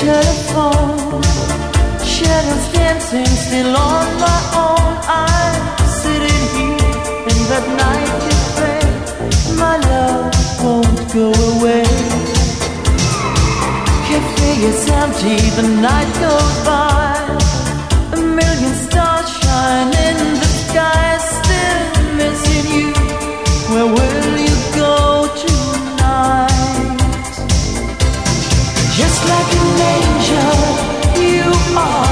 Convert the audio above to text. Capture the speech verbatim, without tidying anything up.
telephone, shadows dancing still on my own. I'm sitting here in that night cafe. My love won't go away. Cafe is empty, the night goes by. A million stars shine in the sky. Still missing you. Where will you go tonight? Just like an angel, you are.